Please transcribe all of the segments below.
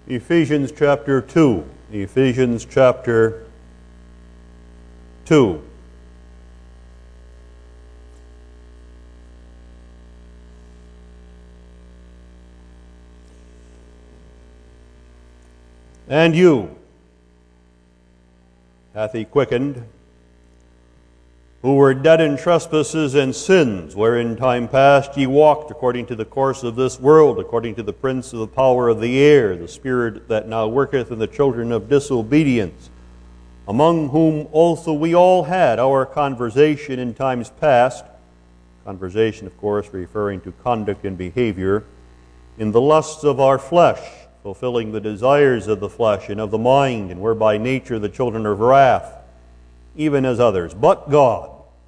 Ephesians chapter 2. Ephesians chapter 2. And you hath he quickened, who were dead in trespasses and sins, wherein time past ye walked according to the course of this world, according to the prince of the power of the air, the spirit that now worketh in the children of disobedience, among whom also we all had our conversation in times past, conversation, of course, referring to conduct and behavior, in the lusts of our flesh, fulfilling the desires of the flesh and of the mind, and were by nature the children of wrath, even as others. But God,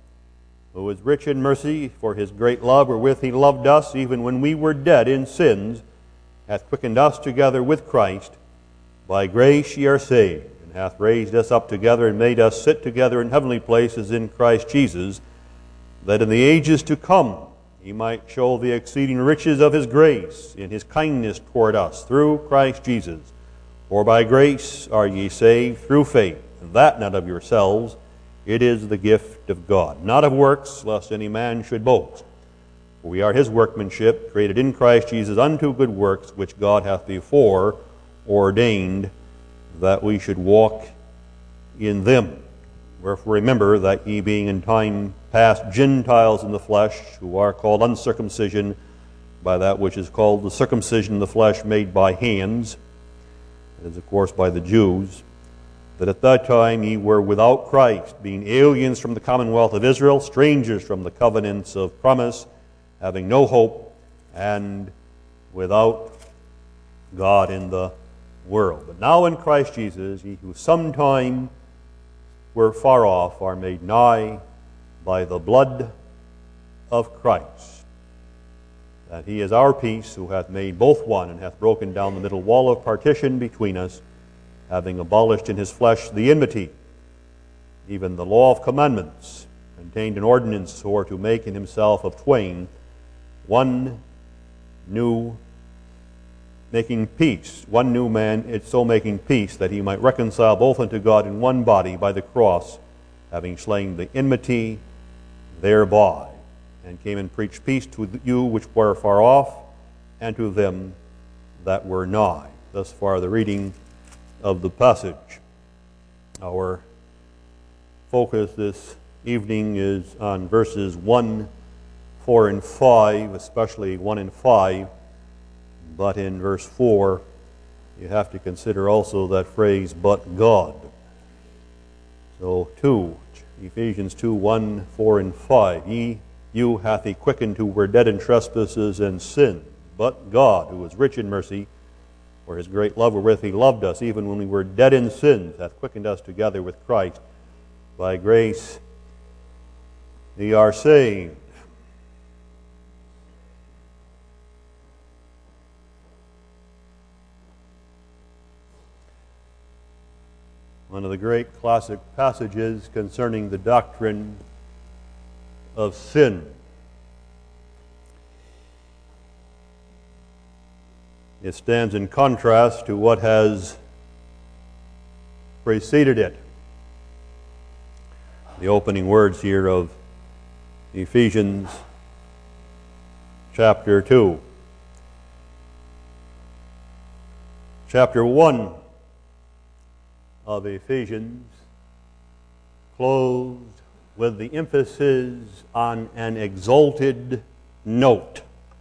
who is rich in mercy, for his great love wherewith he loved us, even when we were dead in sins, hath quickened us together with Christ. By grace ye are saved, and hath raised us up together, and made us sit together in heavenly places in Christ Jesus, that in the ages to come he might show the exceeding riches of his grace in his kindness toward us through Christ Jesus. For by grace are ye saved through faith, and that not of yourselves, it is the gift of God, not of works, lest any man should boast. For we are his workmanship, created in Christ Jesus unto good works, which God hath before ordained that we should walk in them. Wherefore remember that ye being in time past Gentiles in the flesh, who are called uncircumcision by that which is called the circumcision of the flesh made by hands, that is, of course, by the Jews, that at that time ye were without Christ, being aliens from the commonwealth of Israel, strangers from the covenants of promise, having no hope, and without God in the world. But now in Christ Jesus, ye who sometime were far off are made nigh by the blood of Christ. That he is our peace, who hath made both one, and hath broken down the middle wall of partition between us, having abolished in his flesh the enmity, even the law of commandments, contained in ordinance, or to make in himself of twain one new making peace, one new man, it's so making peace, that he might reconcile both unto God in one body by the cross, having slain the enmity thereby, and came and preached peace to you which were far off, and to them that were nigh. Thus far the reading of the passage. Our focus this evening is on verses 1, 4, and 5, especially 1 and 5. But in verse 4, you have to consider also that phrase, but God. So Ephesians 2, 1, 4, and 5. You hath he quickened who were dead in trespasses and sin. But God, who is rich in mercy, for his great love wherewith he loved us, even when we were dead in sins, hath quickened us together with Christ. By grace ye are saved. One of the great classic passages concerning the doctrine of sin. It stands in contrast to what has preceded it. The opening words here of Ephesians chapter 2. Chapter 1 of Ephesians closed with the emphasis on an exalted note.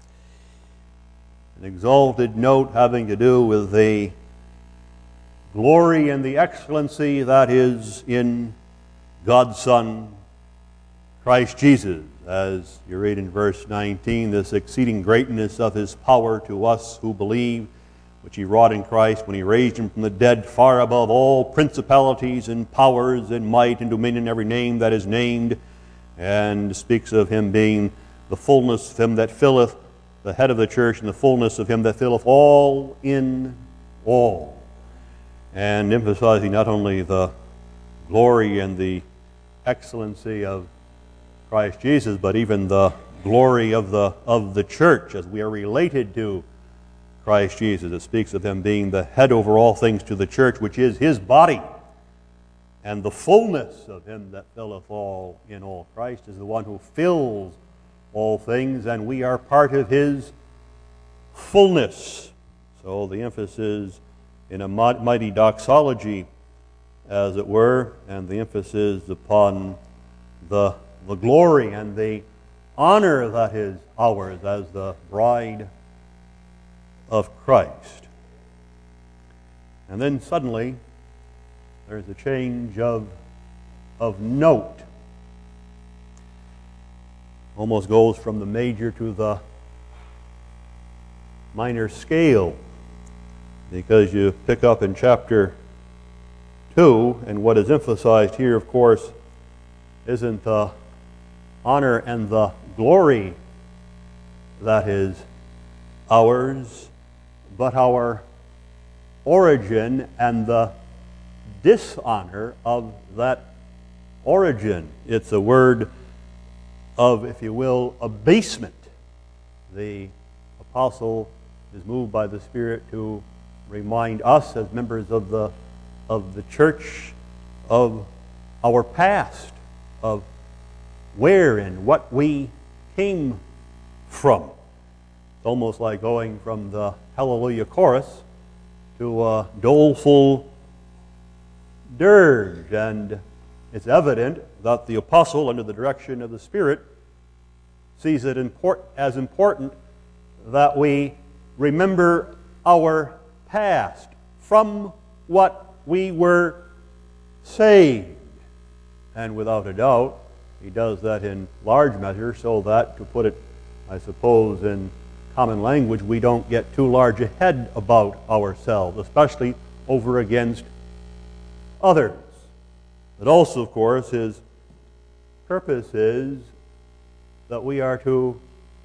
An exalted note having to do with the glory and the excellency that is in God's Son, Christ Jesus. As you read in verse 19, this exceeding greatness of his power to us who believe, which he wrought in Christ when he raised him from the dead, far above all principalities and powers and might and dominion, every name that is named, and speaks of him being the fullness of him that filleth, the head of the church, and the fullness of him that filleth all in all. And emphasizing not only the glory and the excellency of Christ Jesus, but even the glory of the church as we are related to Christ Jesus. It speaks of him being the head over all things to the church, which is his body. And the fullness of him that filleth all in all. Christ is the one who fills all things, and we are part of his fullness. So the emphasis in a mighty doxology, as it were, and the emphasis upon the glory and the honor that is ours as the bride of Christ. And then suddenly there's a change of note. Almost goes from the major to the minor scale, because you pick up in chapter 2, and what is emphasized here, of course, isn't the honor and the glory that is ours, but our origin and the dishonor of that origin. It's a word of, if you will, abasement. The apostle is moved by the Spirit to remind us as members of the church of our past, of where and what we came from. It's almost like going from the Hallelujah chorus to a doleful dirge, and it's evident that the apostle, under the direction of the Spirit, sees it as important that we remember our past, from what we were saved. And without a doubt, he does that in large measure so that, to put it, I suppose, in common language, we don't get too large a head about ourselves, especially over against others. But also, of course, his purpose is that we are to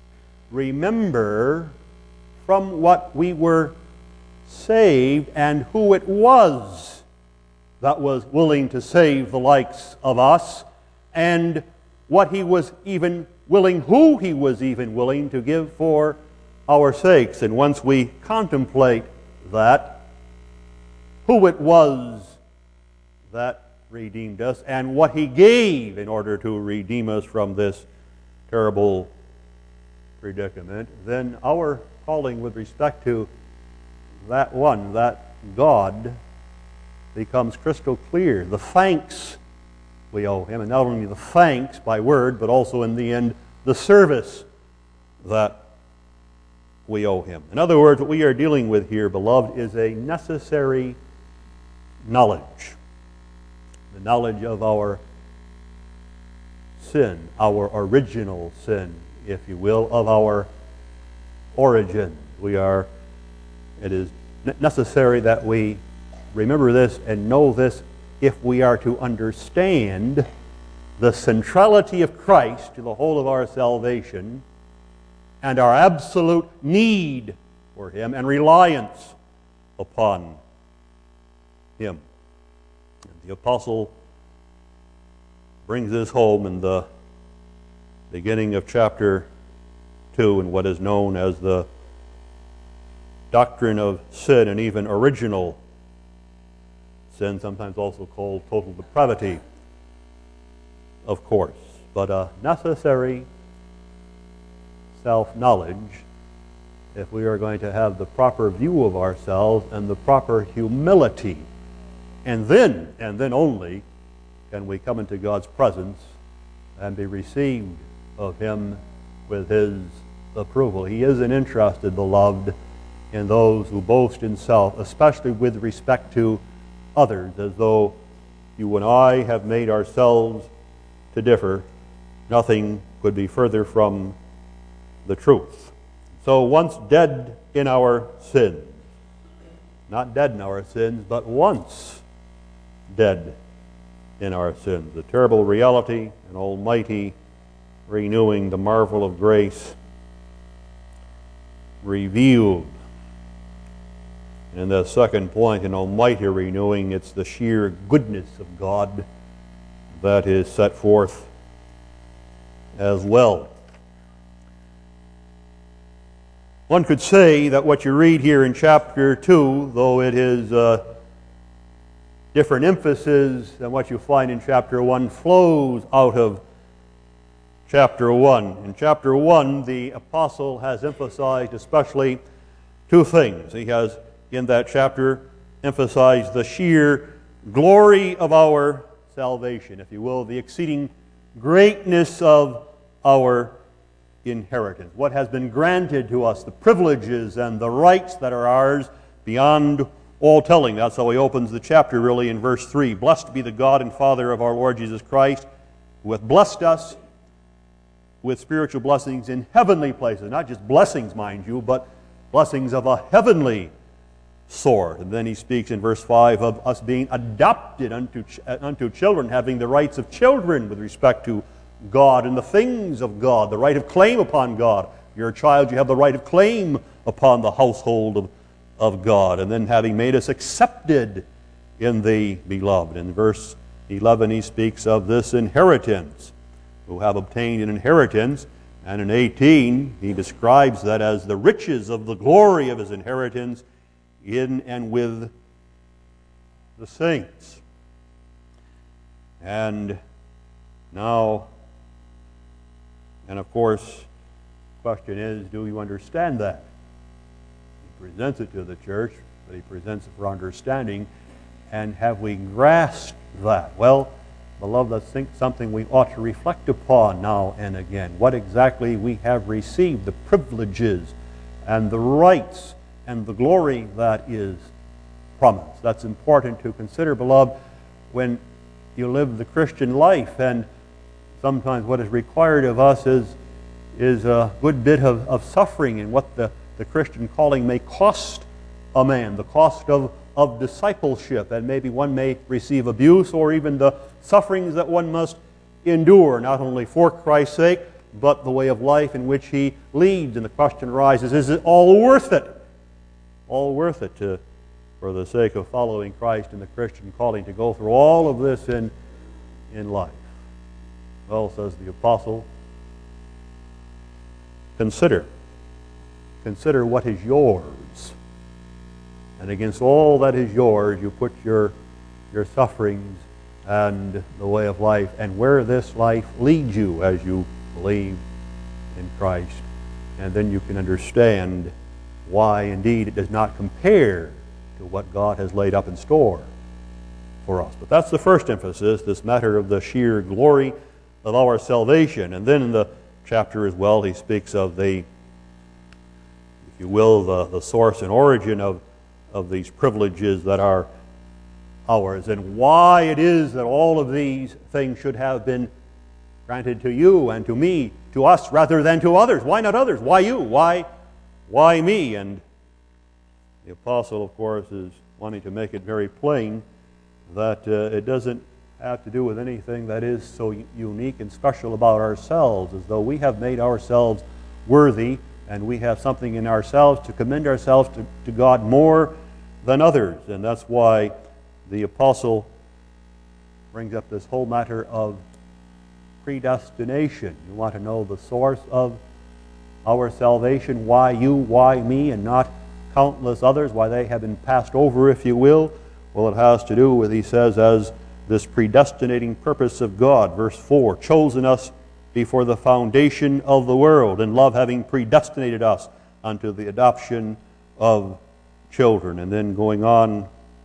remember from what we were saved and who it was that was willing to save the likes of us, and what he was even willing, who he was even willing to give for our sakes. And once we contemplate that, who it was that redeemed us, and what he gave in order to redeem us from this terrible predicament, then our calling with respect to that one, that God, becomes crystal clear. The thanks we owe him, and not only the thanks by word, but also in the end the service that we owe him. In other words, what we are dealing with here, beloved, is a necessary knowledge. The knowledge of our sin, our original sin, if you will, of our origin. It is necessary that we remember this and know this if we are to understand the centrality of Christ to the whole of our salvation and our absolute need for him and reliance upon him. And the apostle brings this home in the beginning of chapter 2 in what is known as the doctrine of sin, and even original sin, sometimes also called total depravity, of course, but a necessary self-knowledge if we are going to have the proper view of ourselves and the proper humility. And then only can we come into God's presence and be received of him with his approval. He isn't interested, beloved, in those who boast in self, especially with respect to others, as though you and I have made ourselves to differ. Nothing could be further from the truth. So once dead in our sins, not dead in our sins, but once dead in our sins, the terrible reality and almighty renewing, the marvel of grace revealed. And the second point, in almighty renewing, it's the sheer goodness of God that is set forth as well. One could say that what you read here in chapter 2, though it is different emphasis than what you find in chapter 1, flows out of chapter 1. In chapter 1, the apostle has emphasized especially two things. He has, in that chapter, emphasized the sheer glory of our salvation, if you will, the exceeding greatness of our inheritance, what has been granted to us, the privileges and the rights that are ours beyond all telling. That's how he opens the chapter, really, in verse 3. Blessed be the God and Father of our Lord Jesus Christ, who hath blessed us with spiritual blessings in heavenly places. Not just blessings, mind you, but blessings of a heavenly sort. And then he speaks in verse 5 of us being adopted unto children, having the rights of children with respect to God and the things of God, the right of claim upon God. You're a child, you have the right of claim upon the household of God. And then having made us accepted in the beloved. In verse 11 he speaks of this inheritance, who have obtained an inheritance. And in 18 he describes that as the riches of the glory of his inheritance in and with the saints. And now, and of course, the question is, do you understand that? He presents it to the church, but he presents it for understanding. And have we grasped that? Well, beloved, that's something we ought to reflect upon now and again. What exactly we have received, the privileges and the rights and the glory that is promised. That's important to consider, beloved, when you live the Christian life. And sometimes what is required of us is a good bit of suffering, and what the Christian calling may cost a man, the cost of discipleship, and maybe one may receive abuse or even the sufferings that one must endure, not only for Christ's sake, but the way of life in which he leads. And the question arises, is it all worth it? All worth it for the sake of following Christ and the Christian calling, to go through all of this in life? Well, says the apostle, consider what is yours. And against all that is yours, you put your sufferings and the way of life, and where this life leads you as you believe in Christ. And then you can understand why, indeed, it does not compare to what God has laid up in store for us. But that's the first emphasis, this matter of the sheer glory of our salvation. And then in the chapter as well, he speaks of the, if you will, the source and origin of these privileges that are ours, and why it is that all of these things should have been granted to you and to me, to us, rather than to others. Why not others? Why you? Why me? And the apostle, of course, is wanting to make it very plain that it doesn't have to do with anything that is so unique and special about ourselves, as though we have made ourselves worthy and we have something in ourselves to commend ourselves to God more than others. And that's why the apostle brings up this whole matter of predestination. You want to know the source of our salvation, why you, why me, and not countless others, why they have been passed over, if you will. Well, it has to do with, he says, as this predestinating purpose of God. Verse 4, chosen us before the foundation of the world, in love having predestinated us unto the adoption of children. And then going on,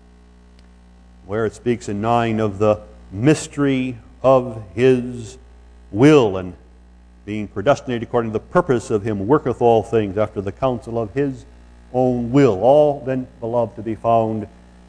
where it speaks in 9 of the mystery of his will, and being predestinated according to the purpose of him worketh all things after the counsel of his own will. All then, beloved, to be found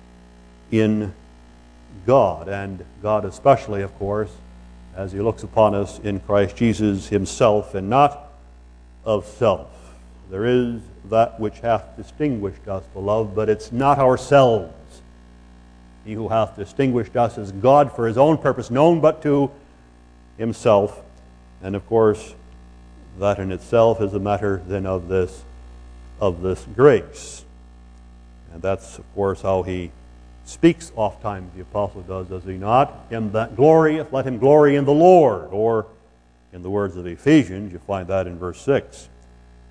in God, and God especially, of course, as he looks upon us in Christ Jesus himself, and not of self. There is that which hath distinguished us, beloved, but it's not ourselves. He who hath distinguished us is God for his own purpose, known but to himself. And of course, that in itself is a matter then of this grace. And that's, of course, how he speaks oft-times, the apostle does he not? Him that glorieth, let him glory in the Lord. Or, in the words of Ephesians, you find that in verse 6.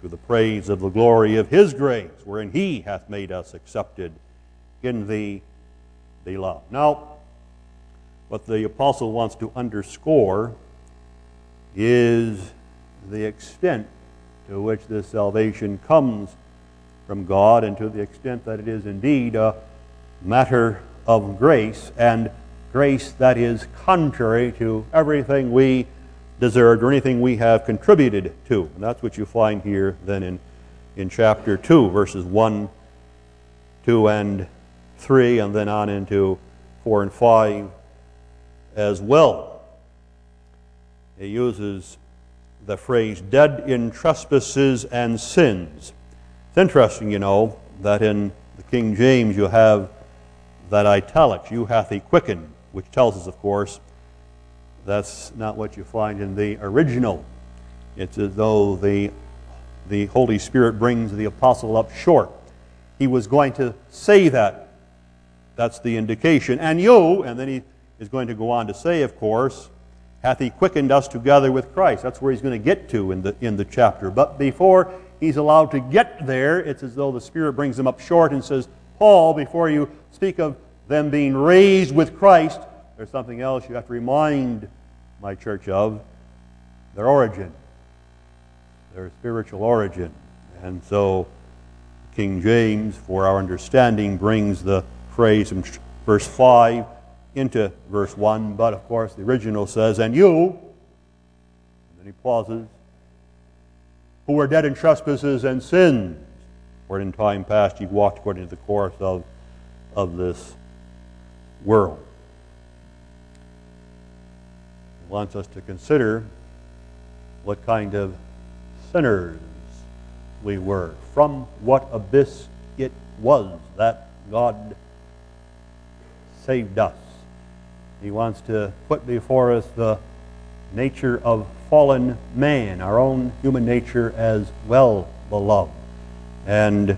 to the praise of the glory of His grace, wherein He hath made us accepted in the Beloved. Now, what the apostle wants to underscore is the extent to which this salvation comes from God, and to the extent that it is indeed a matter of grace, and grace that is contrary to everything we deserved or anything we have contributed to. And that's what you find here then in chapter 2, verses 1, 2, and 3, and then on into 4 and 5 as well. He uses the phrase, dead in trespasses and sins. It's interesting, you know, that in the King James you have that italics, you hath He quickened, which tells us, of course, that's not what you find in the original. It's as though the Holy Spirit brings the apostle up short. He was going to say that. That's the indication. And you, and then he is going to go on to say, of course, hath He quickened us together with Christ. That's where he's going to get to in the chapter. But before he's allowed to get there, it's as though the Spirit brings him up short and says, Paul, before you speak of them being raised with Christ, there's something else you have to remind my church of, their origin, their spiritual origin. And so King James, for our understanding, brings the phrase from verse 5 into verse 1, but of course the original says, and you, and then he pauses, who were dead in trespasses and sins, where in time past ye walked according to the course of this world. He wants us to consider what kind of sinners we were, from what abyss it was that God saved us. He wants to put before us the nature of fallen man, our own human nature as well, beloved. And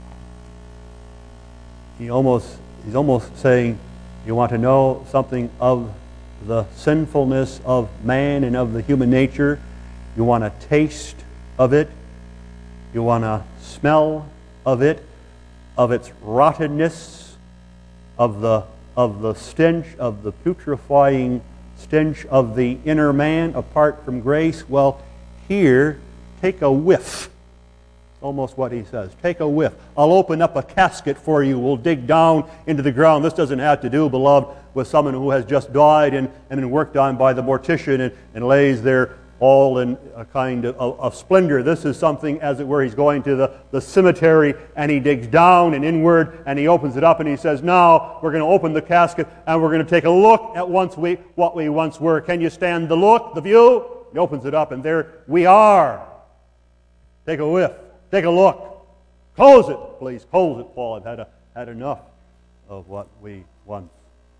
he's almost saying, you want to know something of the sinfulness of man and of the human nature? You want a taste of it? You want to smell of it, of its rottenness, of the stench, of the putrefying stench of the inner man apart from grace? Well, here, take a whiff. Almost what he says. Take a whiff. I'll open up a casket for you. We'll dig down into the ground. This doesn't have to do, beloved, with someone who has just died and been worked on by the mortician and lays there all in a kind of splendor. This is something, as it were, he's going to the cemetery, and he digs down and inward, and he opens it up, and he says, now we're going to open the casket, and we're going to take a look at what we once were. Can you stand the look, the view? He opens it up, and there we are. Take a whiff. Take a look. Close it, please. Close it, Paul. I've had enough of what we once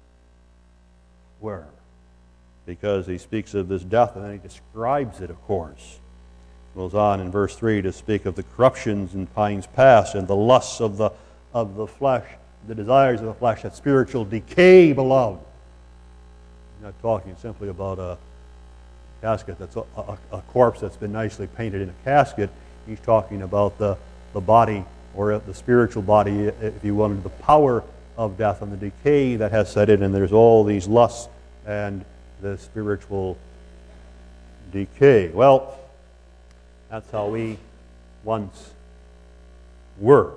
were. Because he speaks of this death, and then he describes it, of course. He goes on in verse 3 to speak of the corruptions in times past and the lusts of the flesh, the desires of the flesh, that spiritual decay, beloved. I'm not talking simply about a casket that's a corpse that's been nicely painted in a casket. He's talking about the body, or the spiritual body, if you will, the power of death and the decay that has set in, and there's all these lusts and the spiritual decay. Well, that's how we once were.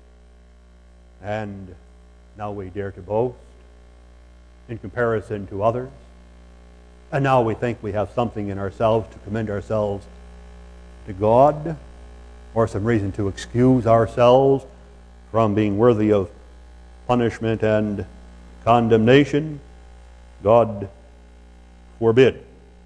And now we dare to boast in comparison to others. And now we think we have something in ourselves to commend ourselves to God, or some reason to excuse ourselves from being worthy of punishment and condemnation. God forbid.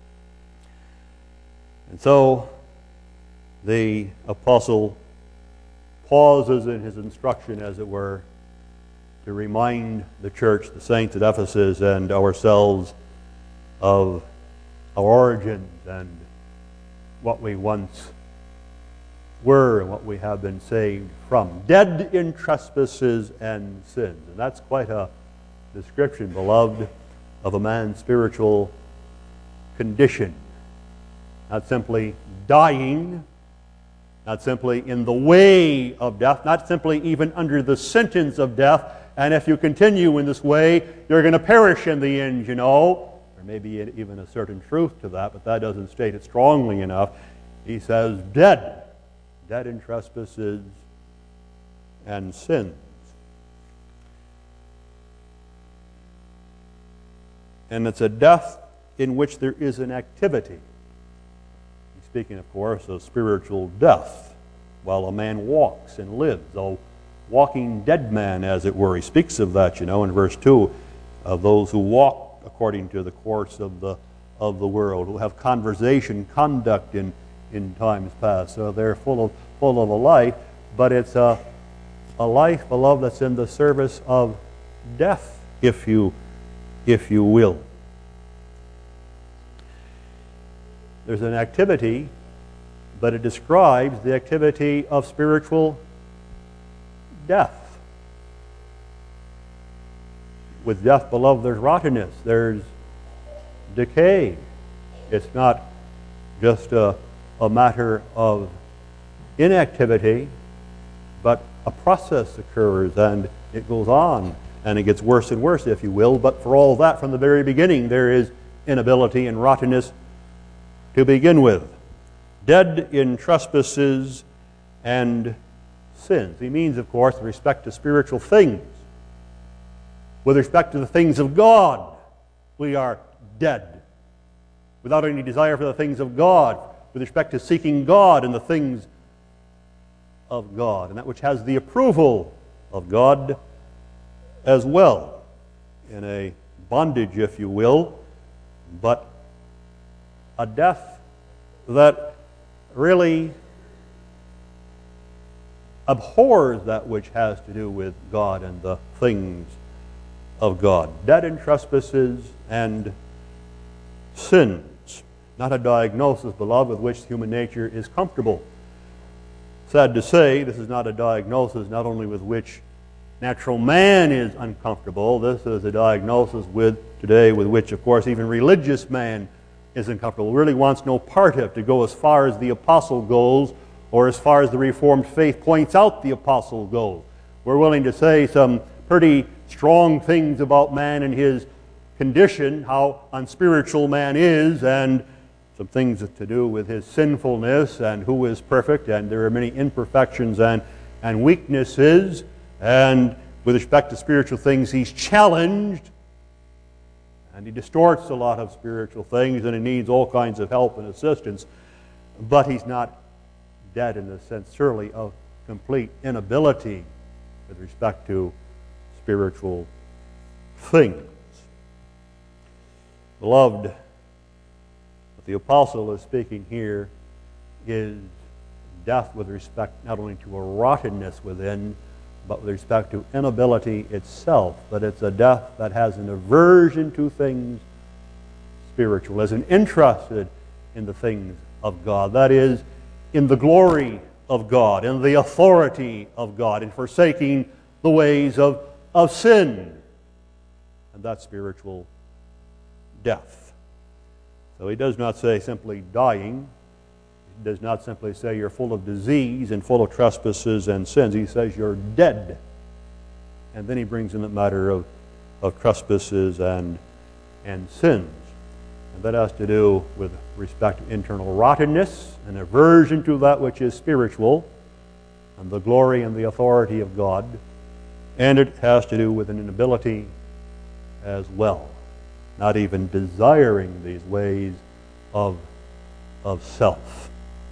And so the apostle pauses in his instruction, as it were, to remind the church, the saints at Ephesus, and ourselves of our origins and what we once were and what we have been saved from. Dead in trespasses and sins. And that's quite a description, beloved, of a man's spiritual condition. Not simply dying, not simply in the way of death, not simply even under the sentence of death, and if you continue in this way, you're going to perish in the end, you know. There may be even a certain truth to that, but that doesn't state it strongly enough. He says, dead in trespasses and sins. And it's a death in which there is an activity. He's speaking, of course, of spiritual death while a man walks and lives, a walking dead man, as it were. He speaks of that, you know, in verse 2, of those who walk according to the course of the world, who have conversation, conduct in times past. So they're full of a life, but it's a life, beloved, that's in the service of death, if you will. There's an activity, but it describes the activity of spiritual death. With death, beloved, there's rottenness, there's decay. It's not just a matter of inactivity, but a process occurs and it goes on and it gets worse and worse, if you will. But for all that, from the very beginning, there is inability and rottenness to begin with. Dead in trespasses and sins. He means, of course, with respect to spiritual things. With respect to the things of God, we are dead. Without any desire for the things of God. With respect to seeking God and the things of God, and that which has the approval of God as well. In a bondage, if you will, but a death that really abhors that which has to do with God and the things of God. Dead in trespasses and sins. Not a diagnosis, beloved, with which human nature is comfortable. Sad to say, this is not a diagnosis not only with which natural man is uncomfortable. This is a diagnosis today with which, of course, even religious man is uncomfortable. Really wants no part of it, to go as far as the apostle goes, or as far as the Reformed faith points out the apostle goes. We're willing to say some pretty strong things about man and his condition, how unspiritual man is, and some things to do with his sinfulness and who is perfect, and there are many imperfections and weaknesses, and with respect to spiritual things, he's challenged, and he distorts a lot of spiritual things, and he needs all kinds of help and assistance, but he's not dead in the sense, surely, of complete inability with respect to spiritual things. Beloved, what the apostle is speaking here is death with respect not only to a rottenness within, but with respect to inability itself. That it's a death that has an aversion to things spiritual, isn't interested in the things of God. That is, in the glory of God, in the authority of God, in forsaking the ways of sin. And that's spiritual death. So he does not say simply dying. He does not simply say you're full of disease and full of trespasses and sins. He says you're dead. And then he brings in the matter of trespasses and sins. And that has to do with respect to internal rottenness, an aversion to that which is spiritual, and the glory and the authority of God. And it has to do with an inability as well, not even desiring these ways of self.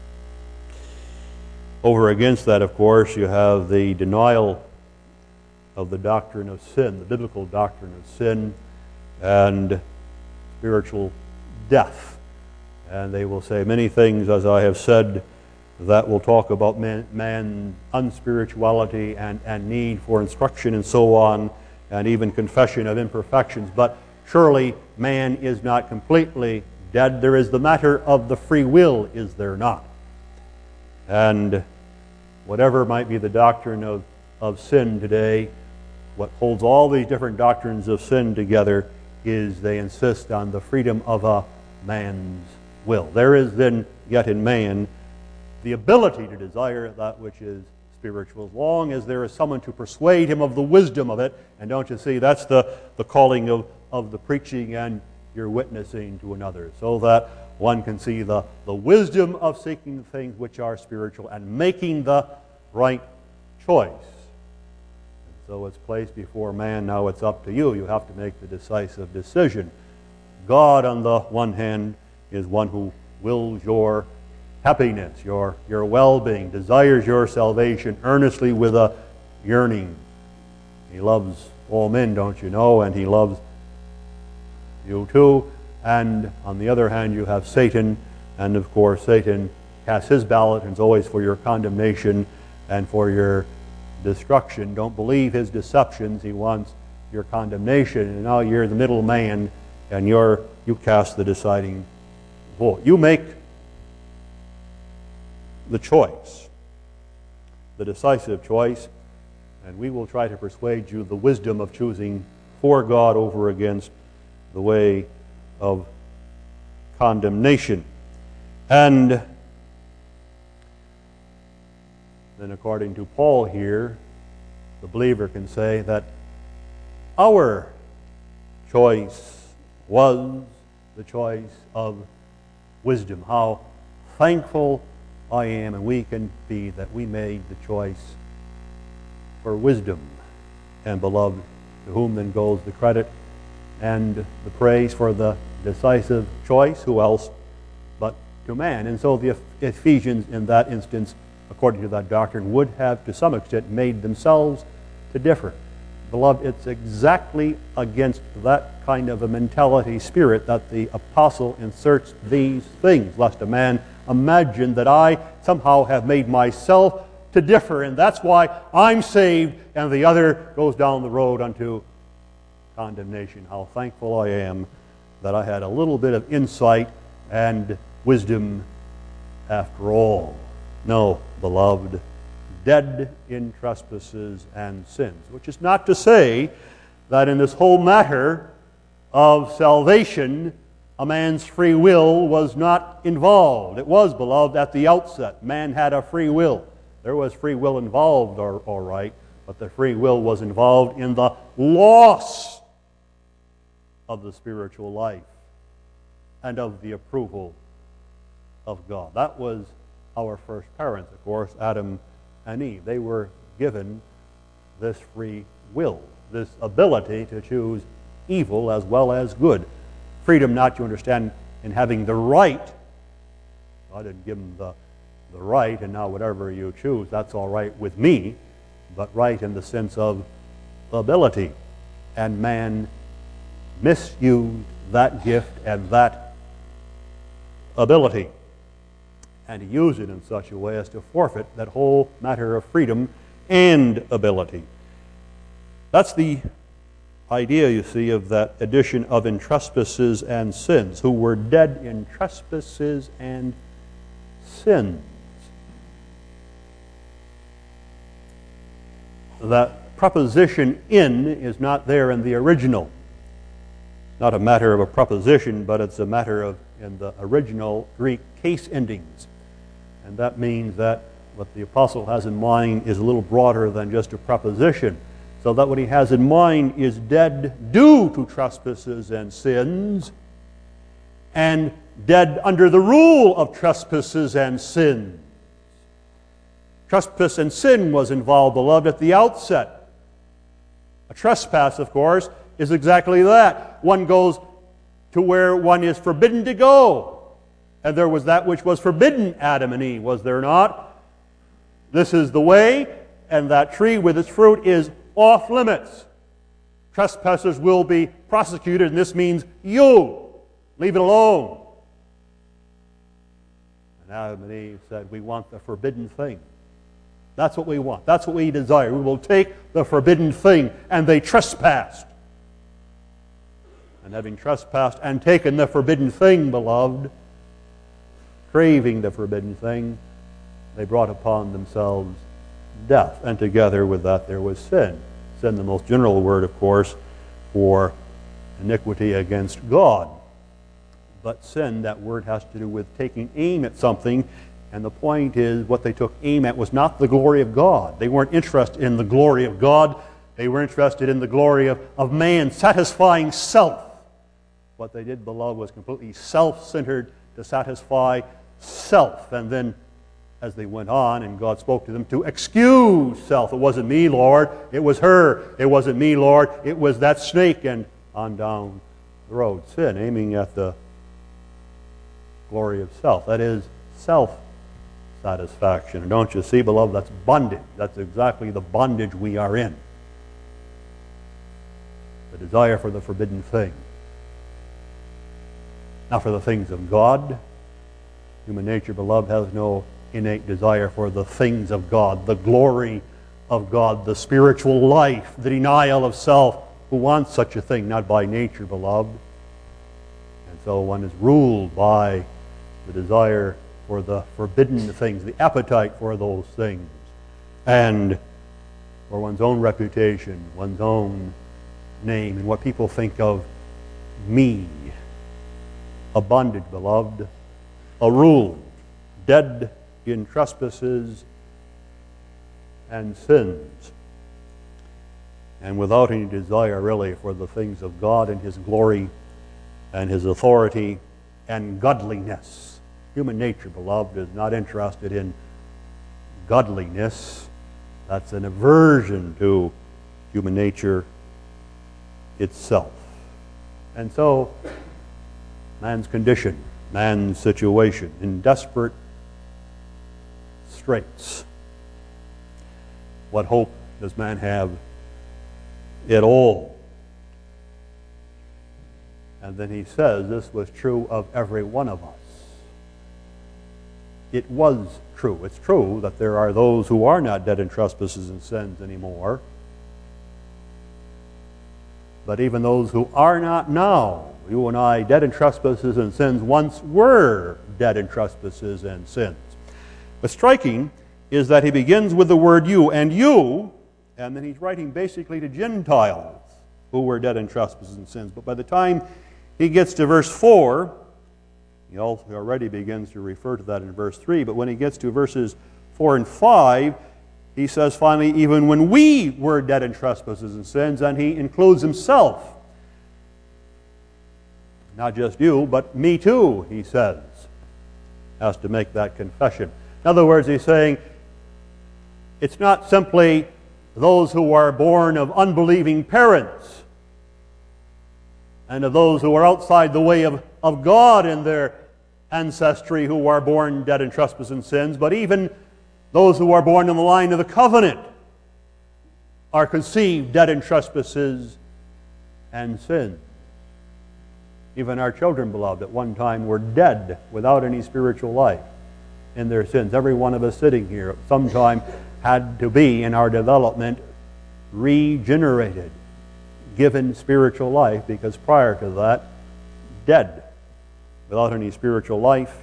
Over against that, of course, you have the denial of the doctrine of sin, the biblical doctrine of sin, and spiritual death. And they will say many things, as I have said, that will talk about man's unspirituality and need for instruction and so on, and even confession of imperfections. But surely man is not completely dead. There is the matter of the free will, is there not? And whatever might be the doctrine of sin today, what holds all these different doctrines of sin together is they insist on the freedom of a man's will. There is then yet in man the ability to desire that which is spiritual, as long as there is someone to persuade him of the wisdom of it. And don't you see, that's the calling of the preaching and your witnessing to another, so that one can see the wisdom of seeking the things which are spiritual and making the right choice. And so it's placed before man. Now it's up to you. You have to make the decisive decision. God, on the one hand, is one who wills your happiness, your well-being, desires your salvation earnestly with a yearning. He loves all men, don't you know, and he loves you too. And on the other hand, you have Satan, and of course Satan casts his ballot, and it's always for your condemnation and for your destruction. Don't believe his deceptions. He wants your condemnation, and now you're the middle man, and you cast the deciding vote. You make the choice, the decisive choice, and we will try to persuade you the wisdom of choosing for God over against the way of condemnation. And then according to Paul here, the believer can say that our choice was the choice of wisdom. How thankful I am, and we can be, that we made the choice for wisdom. And beloved, to whom then goes the credit and the praise for the decisive choice? Who else but to man? And so the Ephesians in that instance, according to that doctrine, would have to some extent made themselves to differ. Beloved, it's exactly against that kind of a mentality spirit that the apostle inserts these things, lest a man imagine that I somehow have made myself to differ, and that's why I'm saved and the other goes down the road unto condemnation. How thankful I am that I had a little bit of insight and wisdom after all. No, beloved, dead in trespasses and sins, which is not to say that in this whole matter of salvation a man's free will was not involved. It was, beloved, at the outset. Man had a free will. There was free will involved, all right, but the free will was involved in the loss of the spiritual life and of the approval of God. That was our first parents, of course, Adam and Eve. They were given this free will, this ability to choose evil as well as good. Freedom, not, you understand, in having the right. God didn't give them the right, and now whatever you choose, that's all right with me, but right in the sense of ability. And man misused that gift and that ability, and he used it in such a way as to forfeit that whole matter of freedom and ability. That's the idea, you see, of that addition of in trespasses and sins, who were dead in trespasses and sins. That preposition in is not there in the original. It's not a matter of a preposition, but it's a matter of, in the original Greek, case endings. And that means that what the apostle has in mind is a little broader than just a preposition. So that what he has in mind is dead due to trespasses and sins, and dead under the rule of trespasses and sins. Trespass and sin was involved, beloved, at the outset. A trespass, of course, is exactly that. One goes to where one is forbidden to go. And there was that which was forbidden Adam and Eve, was there not? This is the way, and that tree with its fruit is off limits. Trespassers will be prosecuted, and this means you. Leave it alone. And Adam and Eve said, we want the forbidden thing. That's what we want. That's what we desire. We will take the forbidden thing. And they trespassed. And having trespassed and taken the forbidden thing, beloved, craving the forbidden thing, they brought upon themselves death. And together with that there was sin. Sin, the most general word, of course, for iniquity against God. But sin, that word has to do with taking aim at something And the point is, what they took aim at was not the glory of God. They weren't interested in the glory of God. They were interested in the glory of man, satisfying self. What they did, beloved, was completely self-centered to satisfy self. And then, as they went on, and God spoke to them, to excuse self. It wasn't me, Lord. It was her. It wasn't me, Lord. It was that snake. And on down the road. Sin, aiming at the glory of self. That is self-satisfaction. And don't you see, beloved, that's bondage. That's exactly the bondage we are in. The desire for the forbidden thing. Now, for the things of God, human nature, beloved, has no innate desire for the things of God, the glory of God, the spiritual life, the denial of self. Who wants such a thing? Not by nature, beloved. And so one is ruled by the desire for the forbidden things, the appetite for those things, and for one's own reputation, one's own name, and what people think of me. A bondage, beloved, a rule, dead in trespasses and sins, and without any desire really for the things of God and His glory and His authority and godliness. Human nature, beloved, is not interested in godliness. That's an aversion to human nature itself. And so, man's condition, man's situation, in desperate straits. What hope does man have at all? And then he says this was true of every one of us. It was true. It's true that there are those who are not dead in trespasses and sins anymore. But even those who are not now, you and I, dead in trespasses and sins, once were dead in trespasses and sins. What's striking is that he begins with the word you, and then he's writing basically to Gentiles who were dead in trespasses and sins. But by the time he gets to verse 4, he already begins to refer to that in verse 3, but when he gets to verses 4 and 5, he says finally, even when we were dead in trespasses and sins, and he includes himself. Not just you, but me too, he says, has to make that confession. In other words, he's saying, it's not simply those who are born of unbelieving parents and of those who are outside the way of God in their ancestry who are born dead in trespasses and sins, but even those who are born in the line of the covenant are conceived dead in trespasses and sins. Even our children, beloved, at one time were dead without any spiritual life in their sins. Every one of us sitting here at some time had to be, in our development, regenerated, given spiritual life, because prior to that, dead, without any spiritual life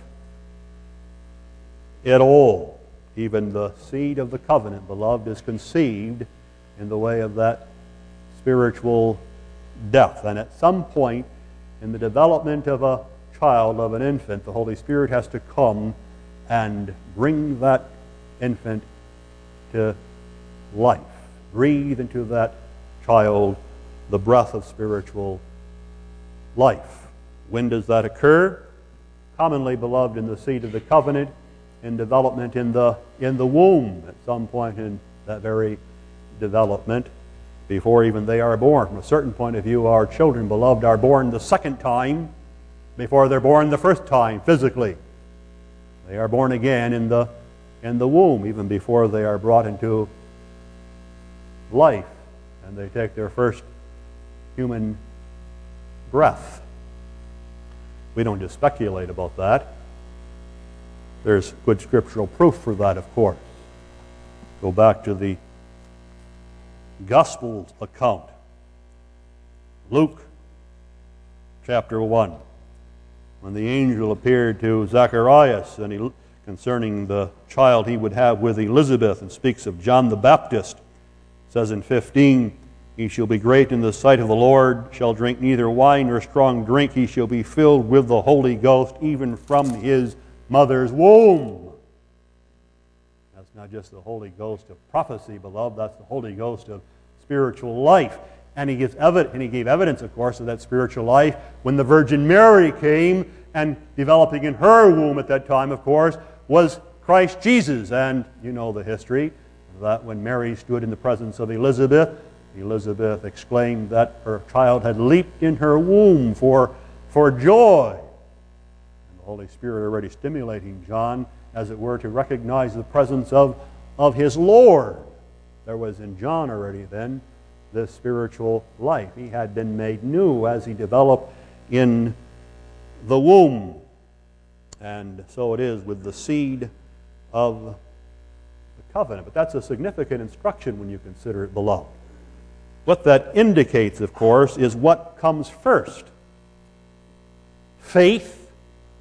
at all. Even the seed of the covenant, beloved, is conceived in the way of that spiritual death. And at some point in the development of a child, of an infant, the Holy Spirit has to come and bring that infant to life. Breathe into that child the breath of spiritual life. When does that occur? Commonly, beloved, in the seed of the covenant, in development in the womb, at some point in that very development, before even they are born. From a certain point of view, our children, beloved, are born the second time before they're born the first time physically. They are born again in the womb, even before they are brought into life, and they take their first human breath. We don't just speculate about that. There's good scriptural proof for that, of course. Go back to the Gospel account. Luke chapter 1. When the angel appeared to Zacharias and concerning the child he would have with Elizabeth, and speaks of John the Baptist, it says in 15, he shall be great in the sight of the Lord, shall drink neither wine nor strong drink, he shall be filled with the Holy Ghost, even from his mother's womb. not just the Holy Ghost of prophecy, beloved. That's the Holy Ghost of spiritual life. And he gave evidence, of course, of that spiritual life when the Virgin Mary came, and developing in her womb at that time, of course, was Christ Jesus. And you know the history, that when Mary stood in the presence of Elizabeth, Elizabeth exclaimed that her child had leaped in her womb for joy. And the Holy Spirit already stimulating John, as it were, to recognize the presence of his Lord. There was in John already then this spiritual life. He had been made new as he developed in the womb. And so it is with the seed of the covenant. But that's a significant instruction when you consider it, beloved. What that indicates, of course, is what comes first. Faith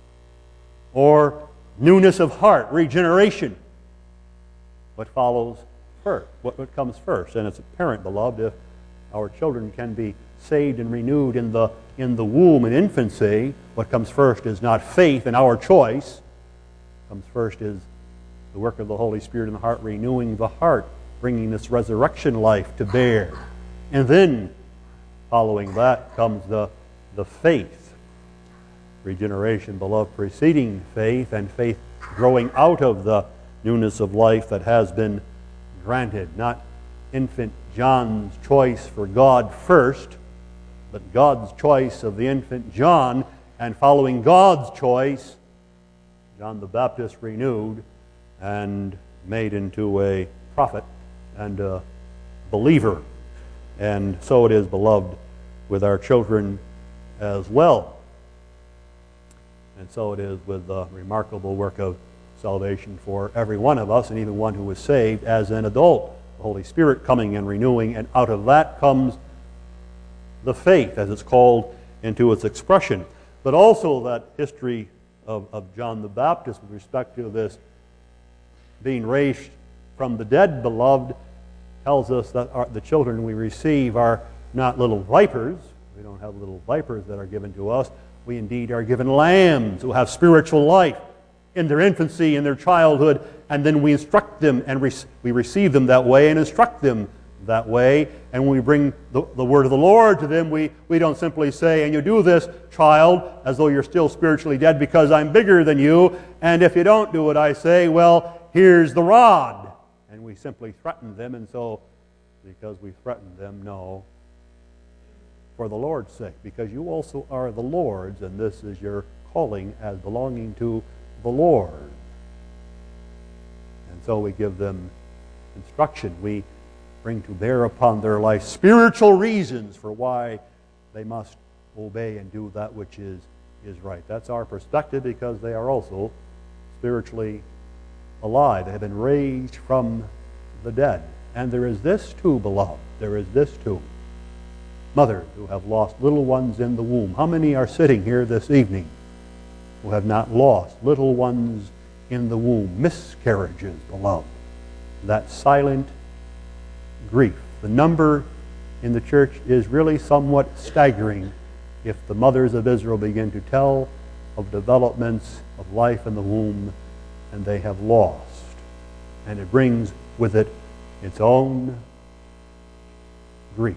or newness of heart, regeneration. What follows first? What comes first? And it's apparent, beloved, if our children can be saved and renewed in the womb in infancy, what comes first is not faith in our choice. What comes first is the work of the Holy Spirit in the heart, renewing the heart, bringing this resurrection life to bear. And then, following that, comes the faith. Regeneration, beloved, preceding faith, and faith growing out of the newness of life that has been granted. Not infant John's choice for God first, but God's choice of the infant John, and following God's choice, John the Baptist renewed and made into a prophet and a believer. And so it is, beloved, with our children as well. And so it is with the remarkable work of salvation for every one of us, and even one who is saved as an adult. The Holy Spirit coming and renewing, and out of that comes the faith, as it's called into its expression. But also that history of John the Baptist with respect to this being raised from the dead, beloved, tells us that the children we receive are not little vipers. We don't have little vipers that are given to us. We indeed are given lambs who have spiritual life in their infancy, in their childhood, and then we instruct them, and we receive them that way and instruct them that way. And when we bring the word of the Lord to them, we don't simply say, and you do this, child, as though you're still spiritually dead because I'm bigger than you, and if you don't do it, I say, well, here's the rod. And we simply threaten them, and so because we threaten them, no, for the Lord's sake, because you also are the Lord's, and this is your calling as belonging to the Lord. And so we give them instruction. We bring to bear upon their life spiritual reasons for why they must obey and do that which is right. That's our perspective, because they are also spiritually alive. They have been raised from the dead. And there is this too, beloved. There is this too. Mothers who have lost little ones in the womb. How many are sitting here this evening who have not lost little ones in the womb? Miscarriages, beloved. That silent grief. The number in the church is really somewhat staggering if the mothers of Israel begin to tell of developments of life in the womb and they have lost. And it brings with it its own grief.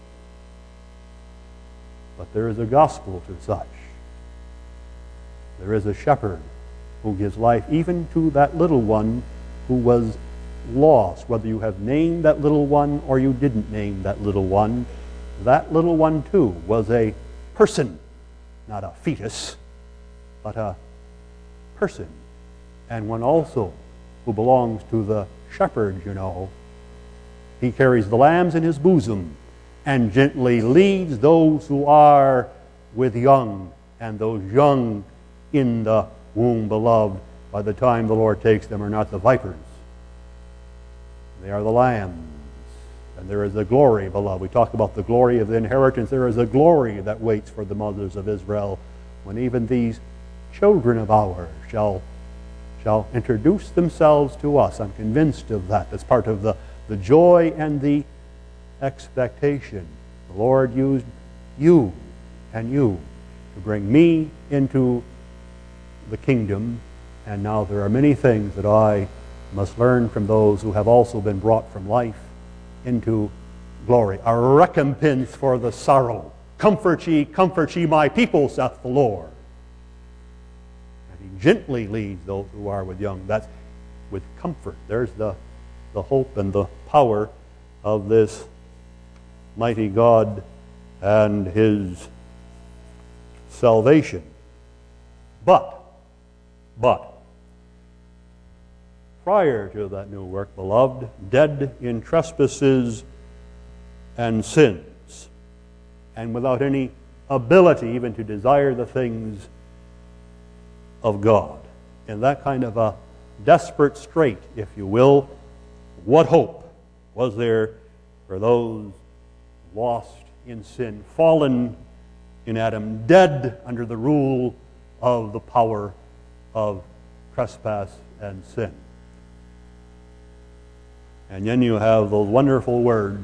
But there is a gospel to such. There is a shepherd who gives life even to that little one who was lost. Whether you have named that little one or you didn't name that little one too was a person, not a fetus, but a person. And one also who belongs to the shepherd, you know. He carries the lambs in his bosom and gently leads those who are with young, and those young in the womb, beloved, by the time the Lord takes them, are not the vipers. They are the lambs. And there is a glory, beloved. We talk about the glory of the inheritance. There is a glory that waits for the mothers of Israel when even these children of ours shall introduce themselves to us. I'm convinced of that. That's part of the joy and the expectation. The Lord used you and you to bring me into the kingdom, and now there are many things that I must learn from those who have also been brought from life into glory. A recompense for the sorrow. Comfort ye my people, saith the Lord. And he gently leads those who are with young. That's with comfort. There's the hope and the power of this mighty God and his salvation. But, prior to that new work, beloved, dead in trespasses and sins, and without any ability even to desire the things of God, in that kind of a desperate strait, if you will, what hope was there for those lost in sin, fallen in Adam, dead under the rule of the power of trespass and sin? And then you have those wonderful words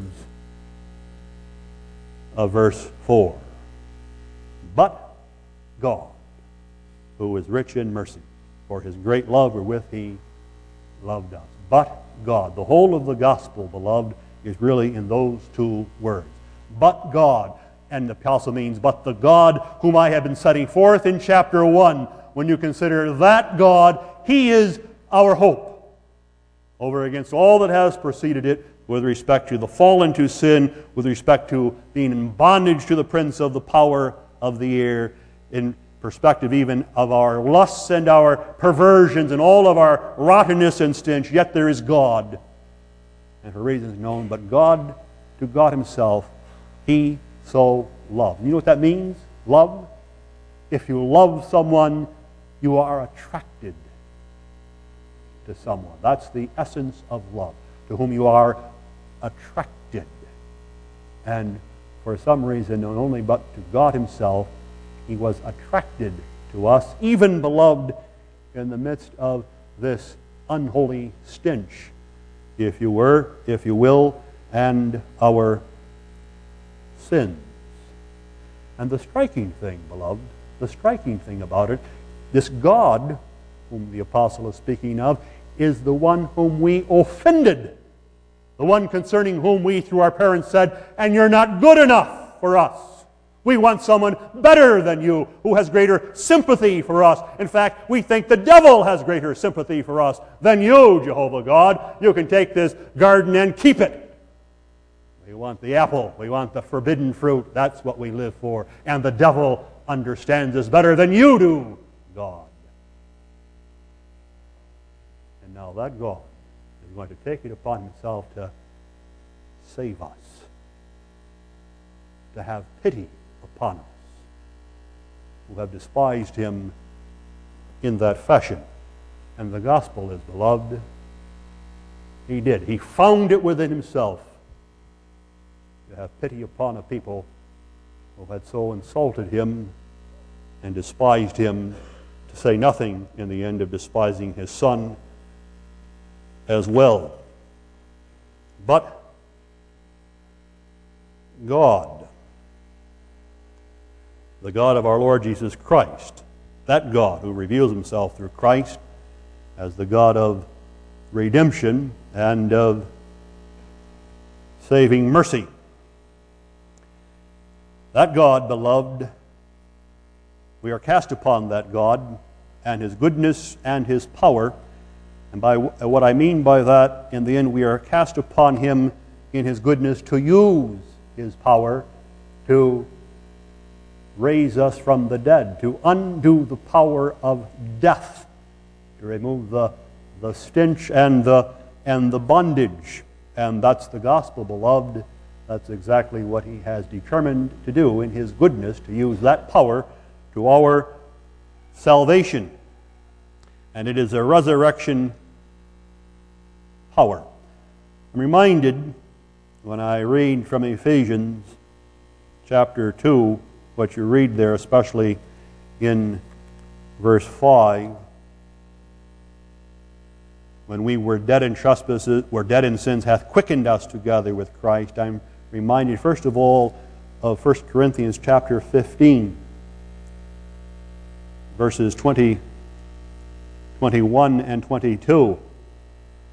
of verse 4. But God, who is rich in mercy, for his great love wherewith he loved us. But God. The whole of the gospel, beloved, is really in those two words. But God. And the apostle means, but the God whom I have been setting forth in chapter 1. When you consider that God, he is our hope over against all that has preceded it with respect to the fall into sin, with respect to being in bondage to the prince of the power of the air, in perspective even of our lusts and our perversions and all of our rottenness and stench, yet there is God. And for reasons known, but God, to God himself, he so loved. You know what that means? Love? If you love someone, you are attracted to someone. That's the essence of love, to whom you are attracted. And for some reason, not only but to God himself, he was attracted to us, even, beloved, in the midst of this unholy stench, if you will, and our sins. And the striking thing, beloved, the striking thing about it, this God, whom the apostle is speaking of, is the one whom we offended. The one concerning whom we, through our parents, said, and you're not good enough for us. We want someone better than you, who has greater sympathy for us. In fact, we think the devil has greater sympathy for us than you, Jehovah God. You can take this garden and keep it. We want the apple. We want the forbidden fruit. That's what we live for. And the devil understands us better than you do, God. And now that God is going to take it upon himself to save us, to have pity upon us, who have despised him in that fashion. And the gospel is, beloved, he did. He found it within himself to have pity upon a people who had so insulted him and despised him, to say nothing in the end of despising his Son as well. But God, the God of our Lord Jesus Christ, that God who reveals himself through Christ as the God of redemption and of saving mercy. That God, beloved, we are cast upon that God and his goodness and his power. And by what I mean by that, in the end, we are cast upon him in his goodness to use his power to raise us from the dead, to undo the power of death, to remove the stench and the bondage. And that's the gospel, beloved. That's exactly what he has determined to do in his goodness, to use that power to our salvation. And it is a resurrection power. I'm reminded when I read from Ephesians chapter 2, what you read there, especially in verse 5, when we were dead in trespasses, were dead in sins, hath quickened us together with Christ. I'm reminded, first of all, of 1 Corinthians chapter 15, verses 20, 21, and 22.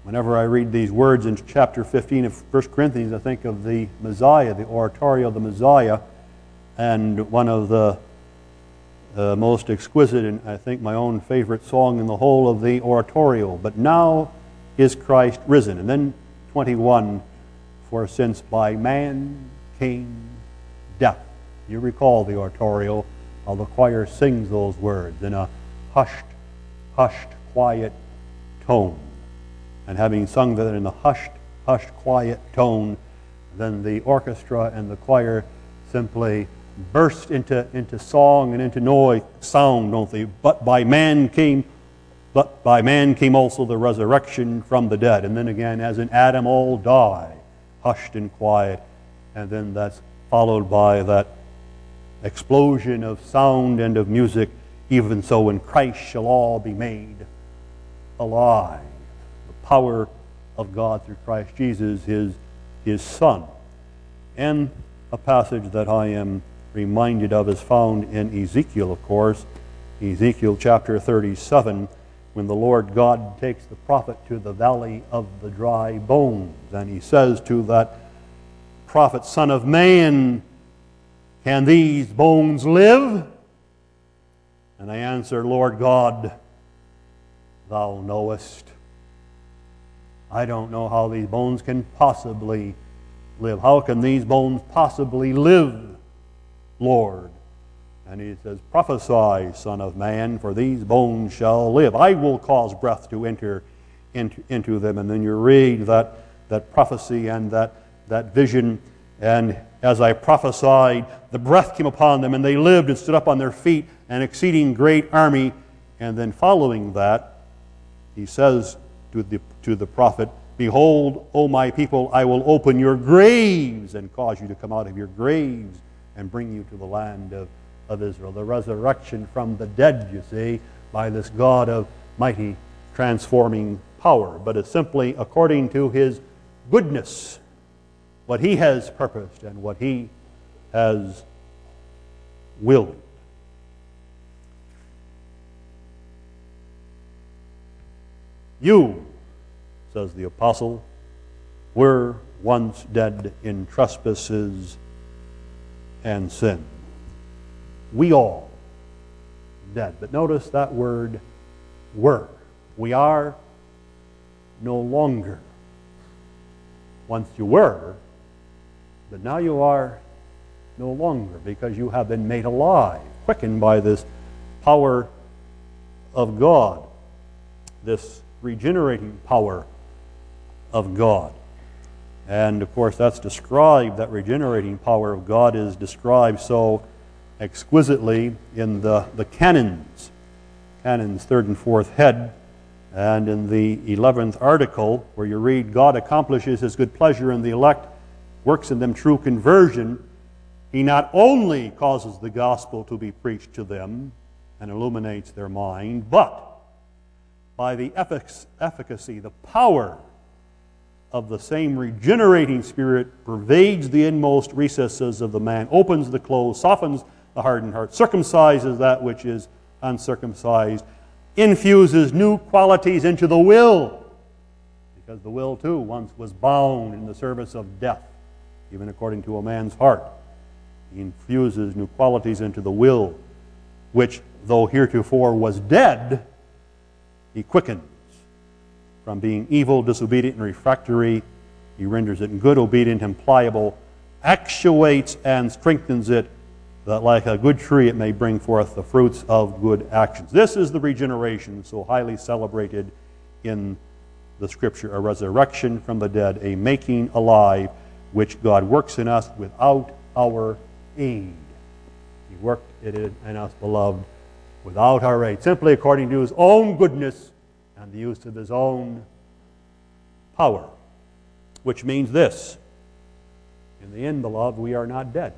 Whenever I read these words in chapter 15 of 1 Corinthians, I think of the Messiah, the oratorio of the Messiah, and one of the most exquisite and I think my own favorite song in the whole of the oratorio. But now is Christ risen. And then 21, for since by man came death. You recall the oratorio, how the choir sings those words in a hushed, quiet tone. And having sung that in a hushed, quiet tone, then the orchestra and the choir simply burst into song and into noise, sound, don't they? But by man came also the resurrection from the dead. And then again, as in Adam all die, hushed and quiet. And then that's followed by that explosion of sound and of music. Even so in Christ shall all be made alive. The power of God through Christ Jesus, his Son. And a passage that I am reminded of is found in Ezekiel, of course. Ezekiel chapter 37, when the Lord God takes the prophet to the valley of the dry bones. And he says to that prophet, Son of man, can these bones live? And I answer, Lord God, thou knowest. I don't know how these bones can possibly live. How can these bones possibly live, Lord? And he says, prophesy, Son of man, for these bones shall live. I will cause breath to enter into them. And then you read that prophecy and that vision. And as I prophesied, the breath came upon them, and they lived and stood up on their feet, an exceeding great army. And then following that, he says to the prophet, behold, O my people, I will open your graves and cause you to come out of your graves and bring you to the land of Israel. The resurrection from the dead, you see, by this God of mighty transforming power. But it's simply according to his goodness, what he has purposed and what he has willed. You, says the apostle, were once dead in trespasses and sin. We all dead. But notice that word were. We are no longer. Once you were, but now you are no longer, because you have been made alive, quickened by this power of God, this regenerating power of God. And of course that's described, that regenerating power of God is described so exquisitely in the canons, 3rd and 4th head, and in the 11th article, where you read, God accomplishes his good pleasure in the elect, works in them true conversion. He not only causes the gospel to be preached to them and illuminates their mind, but by the efficacy, the power of the same regenerating Spirit pervades the inmost recesses of the man, opens the closed, softens the hardened heart, circumcises that which is uncircumcised, infuses new qualities into the will, because the will too once was bound in the service of death, even according to a man's heart. He infuses new qualities into the will, which, though heretofore was dead, he quickens. From being evil, disobedient, and refractory, he renders it good, obedient, and pliable, actuates and strengthens it, that like a good tree it may bring forth the fruits of good actions. This is the regeneration so highly celebrated in the Scripture, a resurrection from the dead, a making alive, which God works in us without our aid. He worked it in us, beloved, without our aid, simply according to his own goodness and the use of his own power. Which means this: in the end, beloved, we are not dead.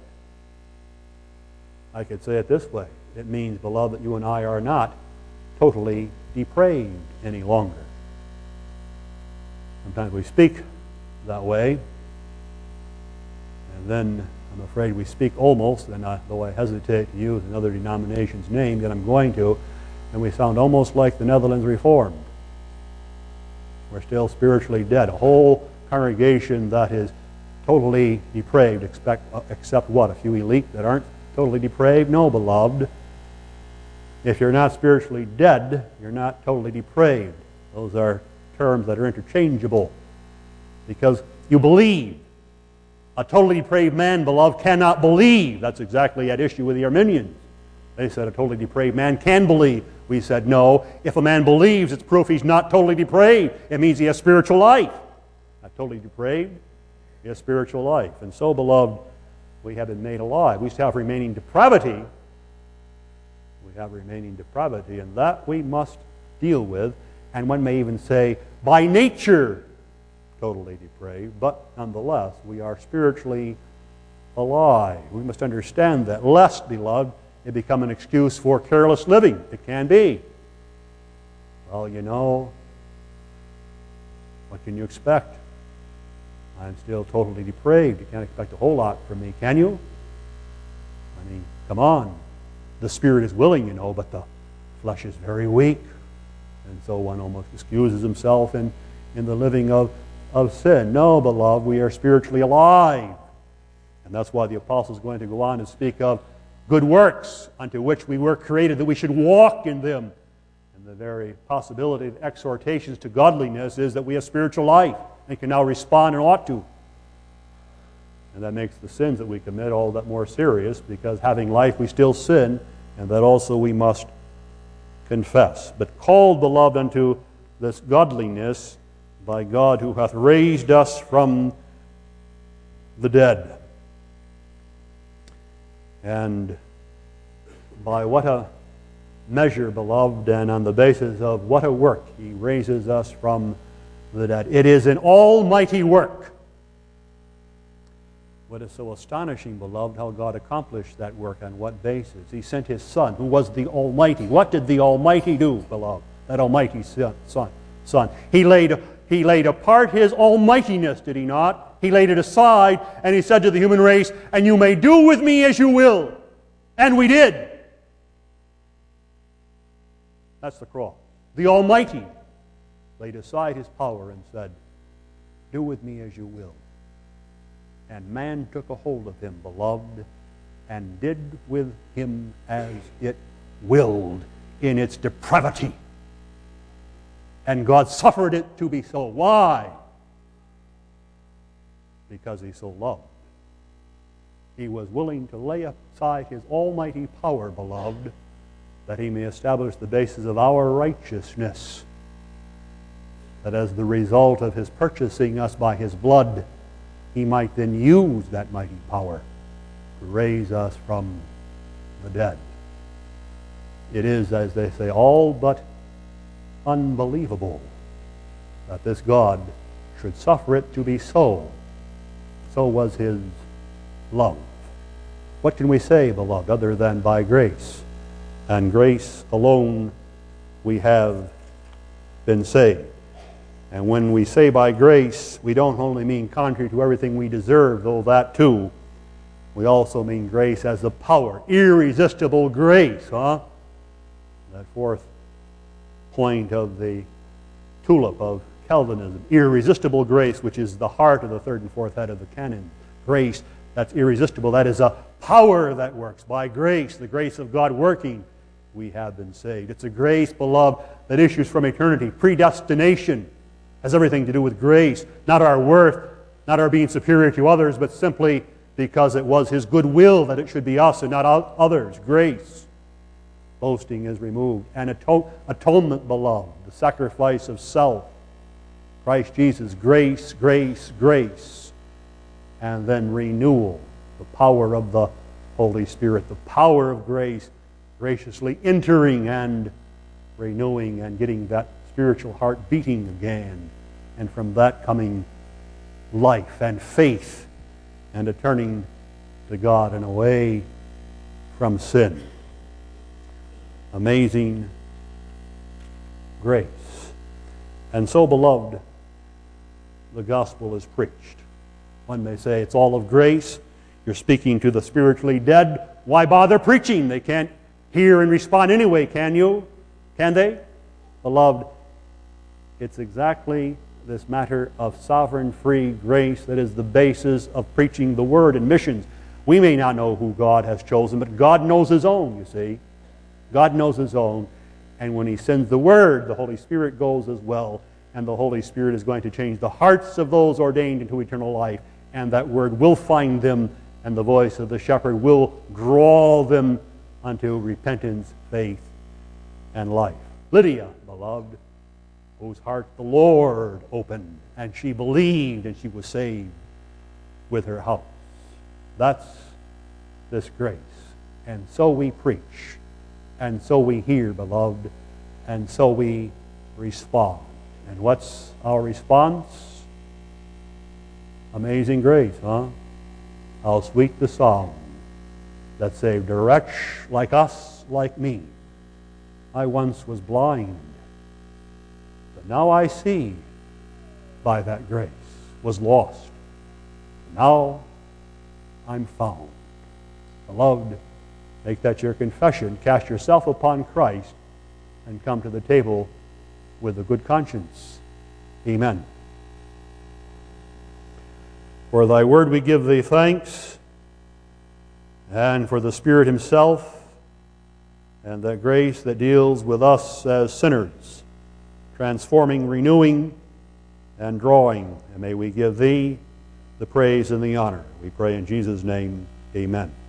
I could say it this way. It means, beloved, that you and I are not totally depraved any longer. Sometimes we speak that way, and then I'm afraid we speak almost, and though I hesitate to use another denomination's name, yet I'm going to, and we sound almost like the Netherlands Reformed. We're still spiritually dead. A whole congregation that is totally depraved, except what? A few elite that aren't totally depraved? No, beloved. If you're not spiritually dead, you're not totally depraved. Those are terms that are interchangeable because you believe. A totally depraved man, beloved, cannot believe. That's exactly at issue with the Arminians. They said a totally depraved man can believe. We said no. If a man believes, it's proof he's not totally depraved. It means he has spiritual life. Not totally depraved, he has spiritual life. And so, beloved, we have been made alive. We still have remaining depravity. We have remaining depravity, and that we must deal with. And one may even say, by nature, totally depraved, but nonetheless, we are spiritually alive. We must understand that, lest, beloved, it become an excuse for careless living. It can be. Well, you know, what can you expect? I'm still totally depraved. You can't expect a whole lot from me, can you? I mean, come on. The spirit is willing, you know, but the flesh is very weak. And so one almost excuses himself in the living of sin. No, beloved, we are spiritually alive. And that's why the apostle is going to go on to speak of good works unto which we were created, that we should walk in them. And the very possibility of exhortations to godliness is that we have spiritual life and can now respond and ought to. And that makes the sins that we commit all that more serious, because having life we still sin, and that also we must confess. But called, beloved, unto this godliness by God who hath raised us from the dead. And by what a measure, beloved, and on the basis of what a work he raises us from the dead. It is an almighty work. What is so astonishing, beloved, how God accomplished that work, on what basis? He sent His Son, who was the Almighty. What did the Almighty do, beloved? That Almighty Son. He laid apart His almightiness, did He not? He laid it aside, and He said to the human race, and you may do with me as you will. And we did. That's the cross. The Almighty laid aside His power and said, do with me as you will. And man took a hold of Him, beloved, and did with Him as it willed in its depravity. And God suffered it to be so. Why? Because He so loved. He was willing to lay aside His almighty power, beloved, that He may establish the basis of our righteousness, that as the result of His purchasing us by His blood, He might then use that mighty power to raise us from the dead. It is, as they say, all but unbelievable that this God should suffer it to be so. So was His love. What can we say, beloved, other than by grace? And grace alone we have been saved. And when we say by grace, we don't only mean contrary to everything we deserve, though that too. We also mean grace as the power, irresistible grace, That fourth point of the tulip of Calvinism, irresistible grace, which is the heart of the third and fourth head of the canon. Grace that's irresistible, that is a power that works. By grace, the grace of God working, we have been saved. It's a grace, beloved, that issues from eternity. Predestination has everything to do with grace, not our worth, not our being superior to others, but simply because it was His good will that it should be us and not others. Grace. Boasting is removed. And atonement, beloved, the sacrifice of self. Christ Jesus, grace, grace, grace. And then renewal, the power of the Holy Spirit, the power of grace, graciously entering and renewing and getting that spiritual heart beating again, and from that coming life and faith and a turning to God and away from sin. Amazing grace. And so, beloved, the gospel is preached. One may say it's all of grace. You're speaking to the spiritually dead. Why bother preaching? They can't hear and respond anyway, can you? Can they? Beloved, It's exactly this matter of sovereign free grace that is the basis of preaching the Word and missions. We may not know who God has chosen, but God knows His own, you see. God knows His own. And when He sends the Word, the Holy Spirit goes as well. And the Holy Spirit is going to change the hearts of those ordained into eternal life. And that Word will find them, and the voice of the shepherd will draw them unto repentance, faith, and life. Lydia, beloved, whose heart the Lord opened, and she believed, and she was saved with her house. That's this grace. And so we preach, and so we hear, beloved, and so we respond. And what's our response? Amazing grace, huh? How sweet the song that saved a wretch like us, like me. I once was blind, but now I see by that grace. Was lost, now I'm found. Beloved, make that your confession. Cast yourself upon Christ and come to the table with a good conscience. Amen. For thy word we give thee thanks, and for the Spirit Himself, and that grace that deals with us as sinners, transforming, renewing, and drawing. And may we give Thee the praise and the honor. We pray in Jesus' name, amen.